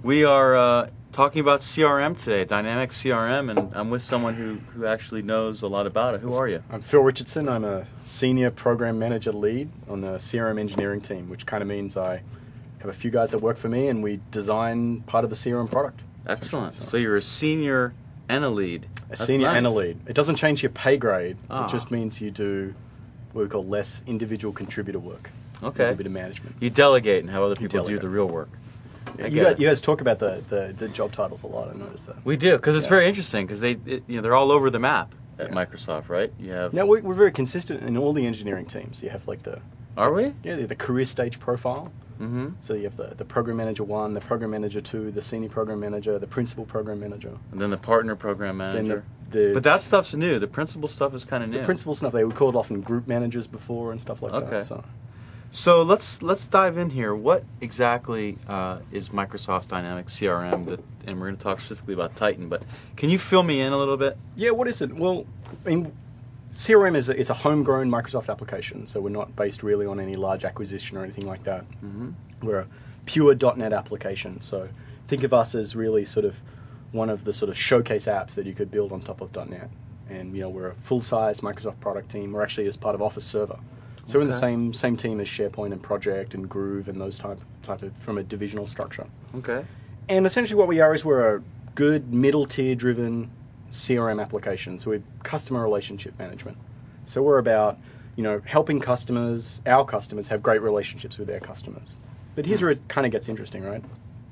We are talking about CRM today, Dynamic CRM, and I'm with someone who actually knows a lot about it. Who are you? I'm Phil Richardson. I'm a Senior Program Manager lead on the CRM engineering team, which kind of means I have a few guys that work for me and we design part of the CRM product. Excellent. So you're a senior and a lead. A senior nice. and a lead. It doesn't change your pay grade. Ah. It just means you do what we call less individual contributor work. Okay. Contributor management. You delegate and have other people do delegate. the real work. You guys talk about the job titles a lot. I noticed that. We do, because it's very interesting, because they're all over the map at Yeah. Microsoft, right? You have. Now we're very consistent in all the engineering teams. You have like Are we? the career stage profile. Mm-hmm. So you have the program manager 1, the program manager 2, the senior program manager, the principal program manager. And then the partner program manager. Then But that stuff's new. The principal stuff is kind of new. the principal stuff, they would call it often group managers before and stuff like Okay. that. So let's dive in here. What exactly is Microsoft Dynamics CRM? And we're going to talk specifically about Titan. But can you fill me in a little bit? Yeah, what is it? Well, I mean, CRM it's a homegrown Microsoft application, so we're not based really on any large acquisition or anything like that. Mm-hmm. We're a pure .NET application, so think of us as really sort of one of the sort of showcase apps that you could build on top of .NET. And we're a full-size Microsoft product team. We're actually as part of Office Server. So we're in the same team as SharePoint and Project and Groove and those type of from a divisional structure. Okay. And essentially what we are is we're a good middle-tier driven CRM application. So we're customer relationship management. So we're about, helping our customers have great relationships with their customers. But here's where it kind of gets interesting, right?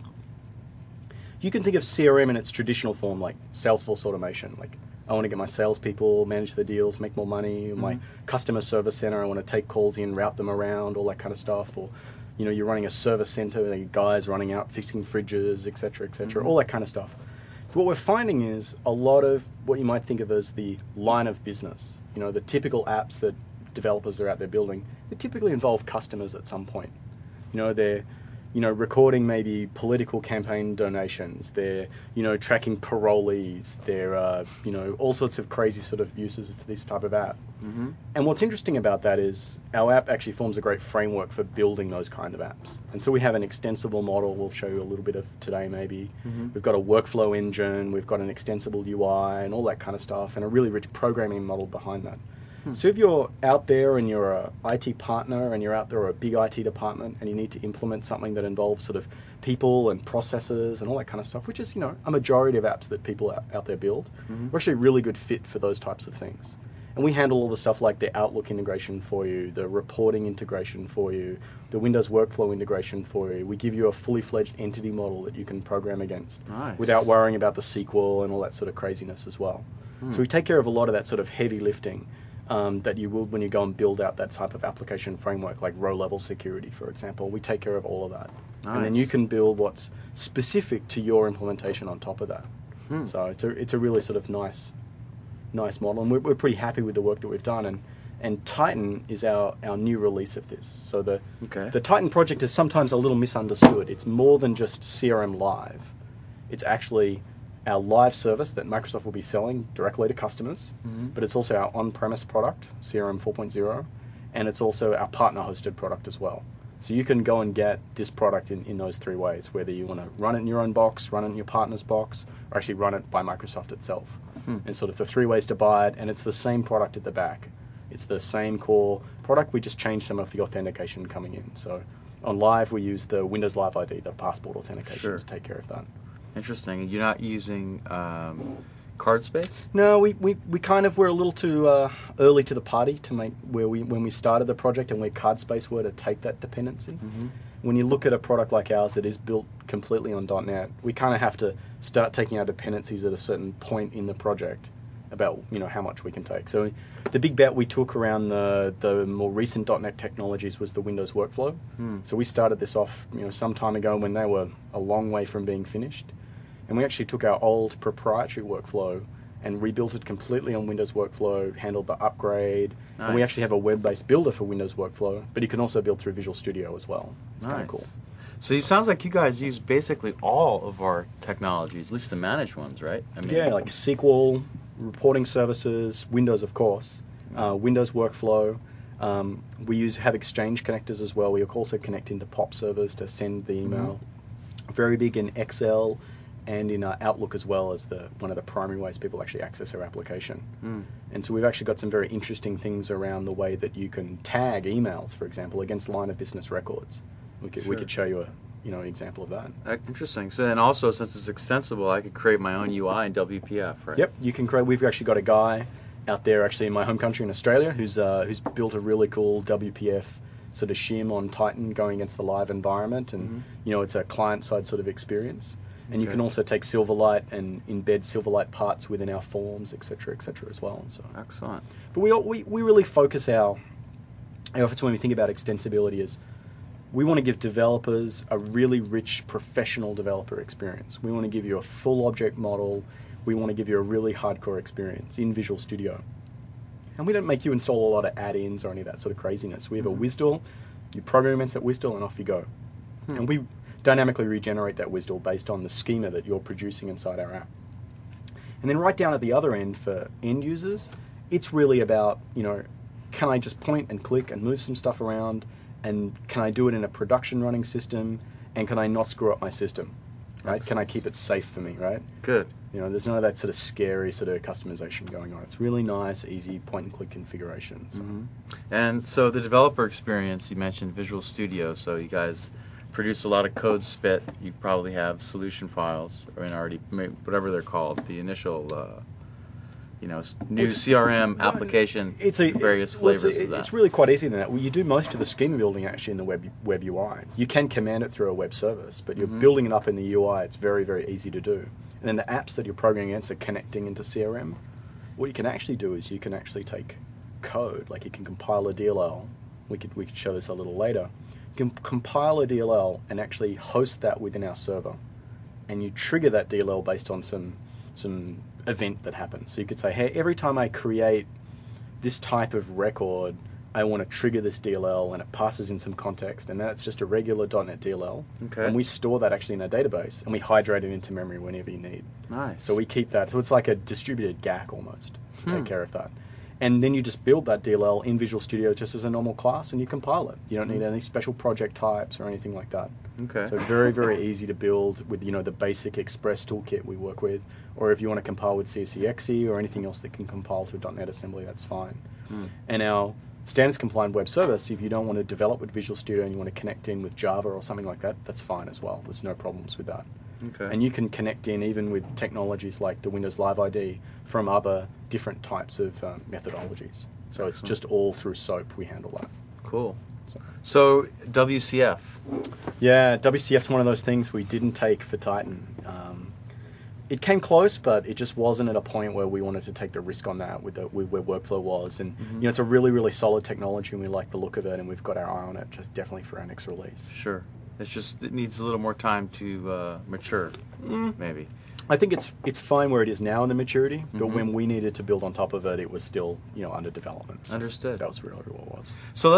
You can think of CRM in its traditional form, like Salesforce automation. Like, I want to get my salespeople, manage the deals, make more money. My customer service center, I want to take calls in, route them around, all that kind of stuff. Or, you're running a service center, the guys running out, fixing fridges, et cetera, all that kind of stuff. What we're finding is a lot of what you might think of as the line of business, the typical apps that developers are out there building, they typically involve customers at some point. They're, recording maybe political campaign donations. They're, tracking parolees. They're, all sorts of crazy sort of uses of this type of app. Mm-hmm. And what's interesting about that is our app actually forms a great framework for building those kind of apps. And so we have an extensible model we'll show you a little bit of today maybe. Mm-hmm. We've got a workflow engine, we've got an extensible UI and all that kind of stuff, and a really rich programming model behind that. So if you're out there and you're a IT partner and you're out there or a big IT department and you need to implement something that involves sort of people and processes and all that kind of stuff, which is, a majority of apps that people out there build, we're actually a really good fit for those types of things. And we handle all the stuff like the Outlook integration for you, the reporting integration for you, the Windows workflow integration for you. We give you a fully fledged entity model that you can program against without worrying about the SQL and all that sort of craziness as well. So we take care of a lot of that sort of heavy lifting that you will when you go and build out that type of application framework, like row-level security, for example. We take care of all of that. And then you can build what's specific to your implementation on top of that. So it's a really sort of nice model, and we're pretty happy with the work that we've done. And Titan is our new release of this. So the Titan project is sometimes a little misunderstood. It's more than just CRM Live. It's actually our live service that Microsoft will be selling directly to customers, but it's also our on-premise product, CRM 4.0, and it's also our partner-hosted product as well. So you can go and get this product in those three ways, whether you want to run it in your own box, run it in your partner's box, or actually run it by Microsoft itself. And sort of the three ways to buy it, and it's the same product at the back. It's the same core product, we just changed some of the authentication coming in. So on Live, we use the Windows Live ID, the passport authentication, to take care of that. Interesting. You're not using card space? No, we kind of were a little too early to the party to make when we started the project and where card space were to take that dependency. When you look at a product like ours that is built completely on .NET, we kind of have to start taking our dependencies at a certain point in the project about how much we can take. So the big bet we took around the more recent .NET technologies was the Windows workflow. So we started this off some time ago when they were a long way from being finished. And we actually took our old proprietary workflow and rebuilt it completely on Windows Workflow, handled the upgrade. And we actually have a web-based builder for Windows Workflow, but you can also build through Visual Studio as well. It's kind of cool. So it sounds like you guys use basically all of our technologies, at least the managed ones, right? Yeah, like SQL, reporting services, Windows, of course, Windows Workflow. We have Exchange connectors as well. We also connect into POP servers to send the email. very big in Excel and in Outlook as well as one of the primary ways people actually access our application. And so we've actually got some very interesting things around the way that you can tag emails, for example, against line of business records. We could show you an example of that. Interesting. So then also, since it's extensible, I could create my own UI in WPF, right? Yep, you can create. We've actually got a guy out there, actually in my home country in Australia, who's built a really cool WPF sort of shim on Titan going against the live environment, and it's a client-side sort of experience. And you can also take Silverlight and embed Silverlight parts within our forms, etc., as well. So excellent. But we really focus our efforts when we think about extensibility is we want to give developers a really rich professional developer experience. We want to give you a full object model. We want to give you a really hardcore experience in Visual Studio. And we don't make you install a lot of add-ins or any of that sort of craziness. We have a WSDL, you program against that WSDL, and off you go. And we dynamically regenerate that WSDL based on the schema that you're producing inside our app. And then right down at the other end for end users, it's really about, can I just point and click and move some stuff around, and can I do it in a production running system, and can I not screw up my system, right? Excellent. Can I keep it safe for me, right? Good. There's none of that sort of scary sort of customization going on. It's really nice, easy point and click configuration. So. And so the developer experience, you mentioned Visual Studio, so you guys produce a lot of code spit. You probably have solution files, or already whatever they're called, the initial, new CRM application. Various flavors of that. It's really quite easy than that. Well, you do most of the schema building actually in the web UI. You can command it through a web service, but you're building it up in the UI. It's very, very easy to do. And then the apps that you're programming against are connecting into CRM. What you can actually do is you can actually take code, like you can compile a DLL. We could show this a little later. You can compile a DLL and actually host that within our server, and you trigger that DLL based on some event that happens. So you could say, hey, every time I create this type of record, I want to trigger this DLL, and it passes in some context, and that's just a regular .NET DLL. Okay. And we store that actually in our database, and we hydrate it into memory whenever you need. Nice. So we keep that. So it's like a distributed GAC almost to take care of that. And then you just build that DLL in Visual Studio just as a normal class, and you compile it. You don't need any special project types or anything like that. Okay. So very, very easy to build with the basic Express toolkit we work with, or if you want to compile with CSEXE or anything else that can compile to .NET Assembly, that's fine. And our standards compliant web service, if you don't want to develop with Visual Studio and you want to connect in with Java or something like that, that's fine as well. There's no problems with that. Okay. And you can connect in even with technologies like the Windows Live ID from other different types of methodologies. So it's just all through SOAP we handle that. Cool. So WCF. Yeah, WCF's one of those things we didn't take for Titan. It came close, but it just wasn't at a point where we wanted to take the risk on that with where Workflow was. And it's a really, really solid technology, and we like the look of it, and we've got our eye on it, just definitely for our next release. Sure. It needs a little more time to mature, maybe. I think it's fine where it is now in the maturity, but when we needed to build on top of it, it was still under development. So understood. That was really what it was. So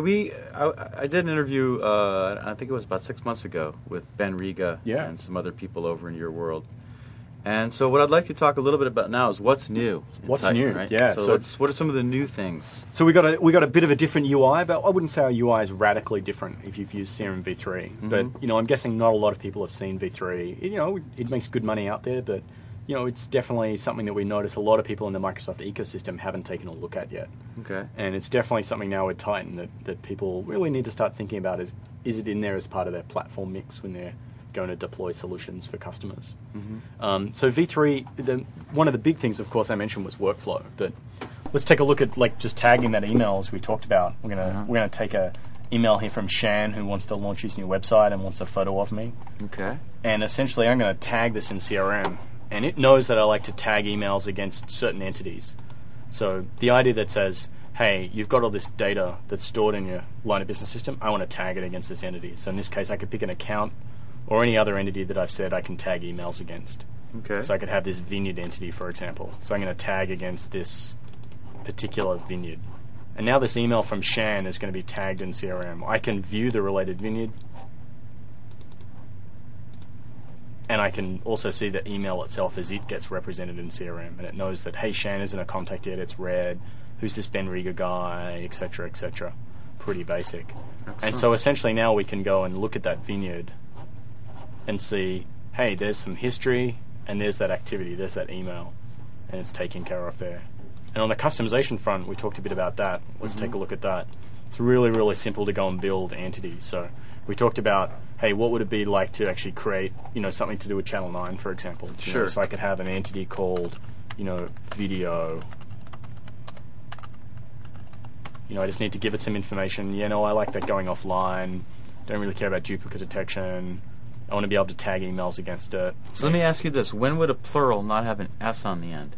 I did an interview, I think it was about 6 months ago, with Ben Riga and some other people over in your world. And so what I'd like to talk a little bit about now is what's new. What's Titan, new? Right? Yeah. So what are some of the new things? So we got a bit of a different UI, but I wouldn't say our UI is radically different if you've used CRM v3. But I'm guessing not a lot of people have seen v3. It makes good money out there, but it's definitely something that we notice a lot of people in the Microsoft ecosystem haven't taken a look at yet. Okay. And it's definitely something now with Titan that people really need to start thinking about is it in there as part of their platform mix when they're going to deploy solutions for customers. So v3, one of the big things, of course, I mentioned was workflow. But let's take a look at just tagging that email as we talked about. We're gonna take a email here from Shan who wants to launch his new website and wants a photo of me. Okay. And essentially, I'm going to tag this in CRM, and it knows that I like to tag emails against certain entities. So the idea that says, hey, you've got all this data that's stored in your line of business system, I want to tag it against this entity. So in this case, I could pick an account or any other entity that I've said I can tag emails against. Okay. So I could have this vineyard entity, for example. So I'm going to tag against this particular vineyard. And now this email from Shan is going to be tagged in CRM. I can view the related vineyard, and I can also see the email itself as it gets represented in CRM. And it knows that, hey, Shan isn't a contact yet, it's red. Who's this Ben Riga guy, etc., etc. Pretty basic. Excellent. And so essentially now we can go and look at that vineyard and see, hey, there's some history, and there's that activity, there's that email, and it's taken care of there. And on the customization front, we talked a bit about that. Let's take a look at that. It's really, really simple to go and build entities. So we talked about, hey, what would it be like to actually create, something to do with Channel 9, for example. Sure. So I could have an entity called, video. I just need to give it some information. I like that going offline. Don't really care about duplicate detection. I want to be able to tag emails against it. So let me ask you this. When would a plural not have an S on the end?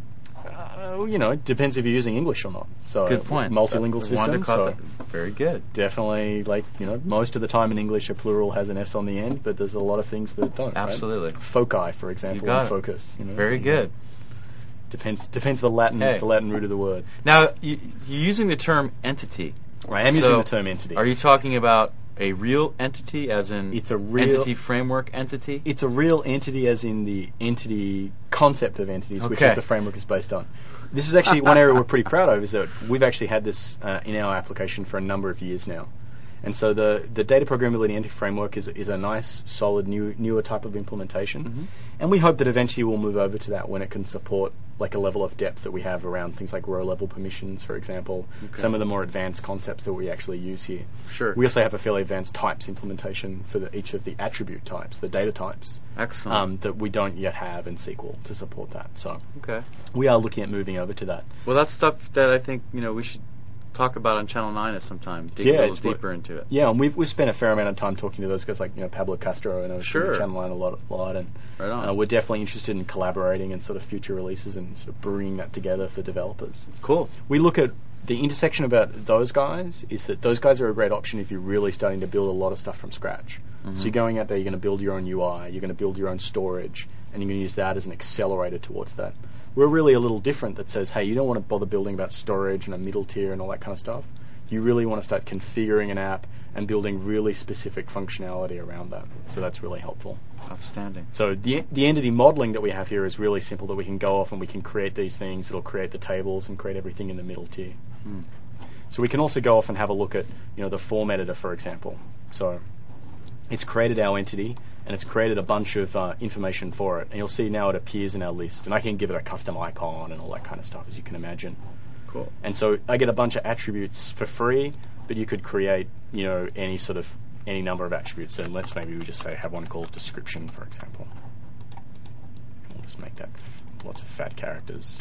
It depends if you're using English or not. So good point. Multilingual system. So very good. Definitely, most of the time in English, a plural has an S on the end, but there's a lot of things that don't. Absolutely. Right? Foci, for example, and focus. Very good. Depends the Latin root of the word. Now, you're using the term entity. I am using the term entity. Are you talking about a real entity, as in it's a real entity framework entity? It's a real entity, as in the entity concept of entities, which is the framework is based on. This is actually one area we're pretty proud of, is that we've actually had this in our application for a number of years now. And so the data programmability entity framework is a nice, solid, newer type of implementation. And we hope that eventually we'll move over to that when it can support like a level of depth that we have around things like row-level permissions, for example, some of the more advanced concepts that we actually use here. Sure. We also have a fairly advanced types implementation for each of the attribute types, the data types. Excellent. That we don't yet have in SQL to support that. So okay, we are looking at moving over to that. Well, that's stuff that I think we should talk about on Channel 9 at some time. Dig a little deeper into it. Yeah, and we've spent a fair amount of time talking to those guys like Pablo Castro and Channel 9 a lot, and right on. We're definitely interested in collaborating and sort of future releases and sort of bringing that together for developers. Cool. We look at the intersection about those guys is that those guys are a great option if you're really starting to build a lot of stuff from scratch. So you're going out there, you're going to build your own UI, you're going to build your own storage, and you're going to use that as an accelerator towards that. We're really a little different that says, hey, you don't want to bother building about storage and a middle tier and all that kind of stuff. You really want to start configuring an app and building really specific functionality around that. So that's really helpful. Outstanding. So the entity modeling that we have here is really simple, that we can go off and we can create these things. It'll create the tables and create everything in the middle tier. So we can also go off and have a look at the form editor, for example. So it's created our entity and it's created a bunch of information for it. And you'll see now it appears in our list. And I can give it a custom icon and all that kind of stuff, as you can imagine. Cool. And so I get a bunch of attributes for free, but you could create, any number of attributes. And let's maybe we just say have one called description, for example. We'll just make that lots of fat characters.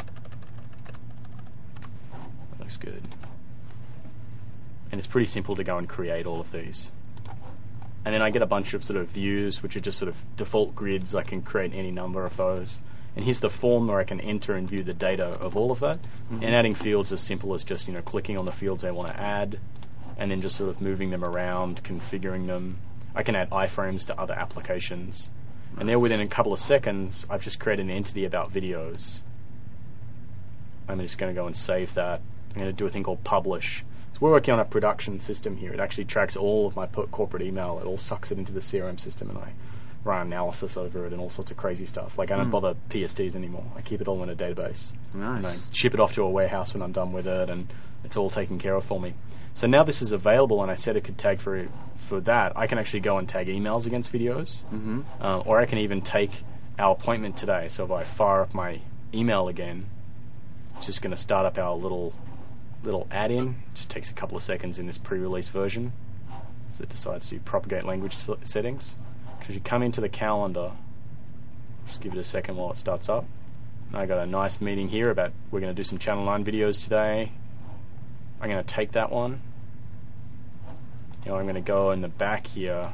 That looks good. And it's pretty simple to go and create all of these. And then I get a bunch of sort of views, which are just sort of default grids. I can create any number of those. And here's the form where I can enter and view the data of all of that. And adding fields as simple as just, clicking on the fields I want to add, and then just sort of moving them around, configuring them. I can add iframes to other applications. And there within a couple of seconds, I've just created an entity about videos. I'm just going to go and save that. I'm going to do a thing called publish. So we're working on a production system here. It actually tracks all of my corporate email. It all sucks it into the CRM system, and I run analysis over it and all sorts of crazy stuff. Like I don't bother PSTs anymore. I keep it all in a database. Nice. And I ship it off to a warehouse when I'm done with it, and it's all taken care of for me. So now this is available, and I said it could tag for that. I can actually go and tag emails against videos, or I can even take our appointment today. So if I fire up my email again, it's just going to start up our little add-in. Just takes a couple of seconds in this pre-release version. So it decides to propagate language settings. Because you come into the calendar, just give it a second while it starts up. And I got a nice meeting here about we're going to do some Channel 9 videos today. I'm going to take that one. I'm going to go in the back here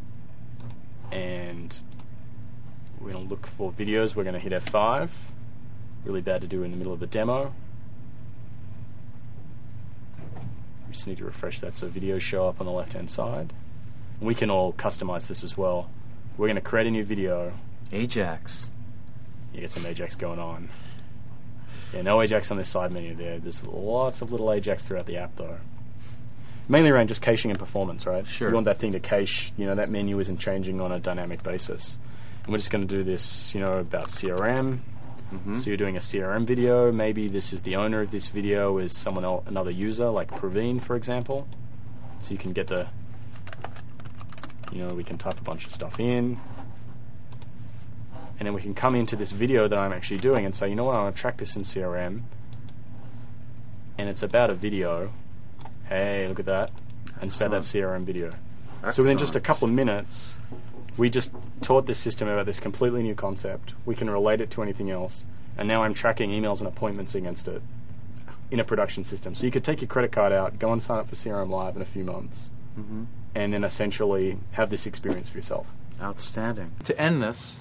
and we're going to look for videos. We're going to hit F5. Really bad to do in the middle of the demo. We just need to refresh that so videos show up on the left-hand side. And we can all customize this as well. We're going to create a new video. Ajax. You get some Ajax going on. Yeah, no Ajax on this side menu there. There's lots of little Ajax throughout the app, though. Mainly around just caching and performance, right? Sure. You want that thing to cache. That menu isn't changing on a dynamic basis. And we're just going to do this, about CRM. So you're doing a CRM video. Maybe this is the owner of this video is someone else, another user, like Praveen, for example. So you can get the, we can type a bunch of stuff in. And then we can come into this video that I'm actually doing and say, you know what, I want to track this in CRM. And it's about a video. Hey, look at that. And it's about that CRM video. Excellent. So within just a couple of minutes, we just taught this system about this completely new concept. We can relate it to anything else. And now I'm tracking emails and appointments against it in a production system. So you could take your credit card out, go and sign up for CRM Live in a few months, and then essentially have this experience for yourself. Outstanding. To end this,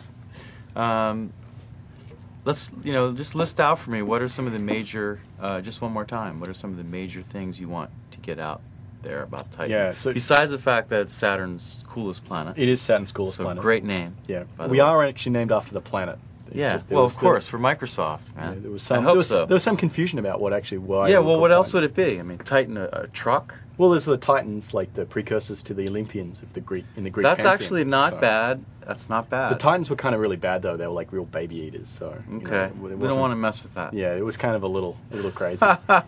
let's just list out for me what are some of the major. Just one more time, what are some of the major things you want to get out there about Titan? Yeah. So besides the fact that it's Saturn's coolest planet, it is Saturn's coolest so planet. Great name. Yeah. By the We way. are actually named after the planet. Yeah. Well, of course, for Microsoft, man. Yeah, there was I some. hope so. There was some confusion about what actually why. Yeah. we Well, called what else Titan. would it be? I mean, Titan, a truck. Well, there's the Titans, like the precursors to the Olympians of the Greek in the Greek. That's pantheon. actually not So- bad. That's not bad. The Titans were kind of really bad though. They were like real baby eaters. So Okay. We don't want to mess with that. Yeah, it was kind of a little crazy.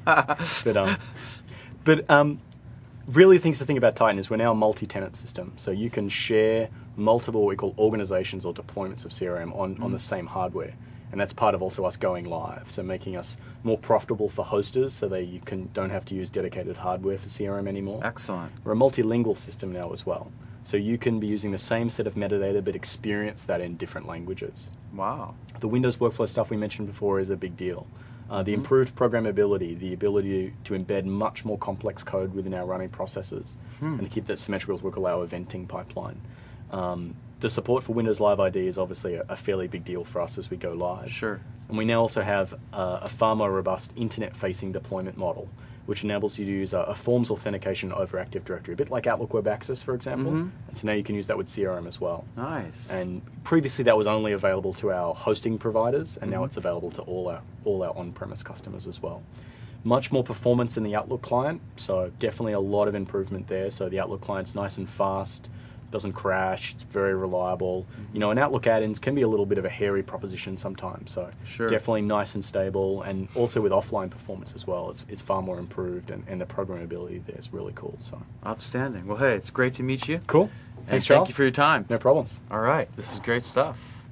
but really, things to think about Titan is we're now a multi-tenant system, so you can share multiple what we call organizations or deployments of CRM on the same hardware, and that's part of also us going live. So making us more profitable for hosters, so don't have to use dedicated hardware for CRM anymore. Excellent. We're a multilingual system now as well. So you can be using the same set of metadata but experience that in different languages. Wow. The Windows workflow stuff we mentioned before is a big deal. The improved programmability, the ability to embed much more complex code within our running processes, and to keep that symmetrical as we call our eventing pipeline. The support for Windows Live ID is obviously a fairly big deal for us as we go live. Sure. And we now also have a far more robust internet-facing deployment model, which enables you to use a forms authentication over Active Directory, a bit like Outlook Web Access, for example. And so now you can use that with CRM as well. Nice. And previously that was only available to our hosting providers, and now it's available to all our on-premise customers as well. Much more performance in the Outlook client, so definitely a lot of improvement there. So the Outlook client's nice and fast, doesn't crash, it's very reliable. You know, and Outlook add-ins can be a little bit of a hairy proposition sometimes, so Sure. definitely nice and stable, and also with offline performance as well, it's far more improved, and the programmability there is really cool. So Outstanding. Well, hey, it's great to meet you. cool. And Thanks, thank Charles. you for your time. No problems. All right. This is great stuff.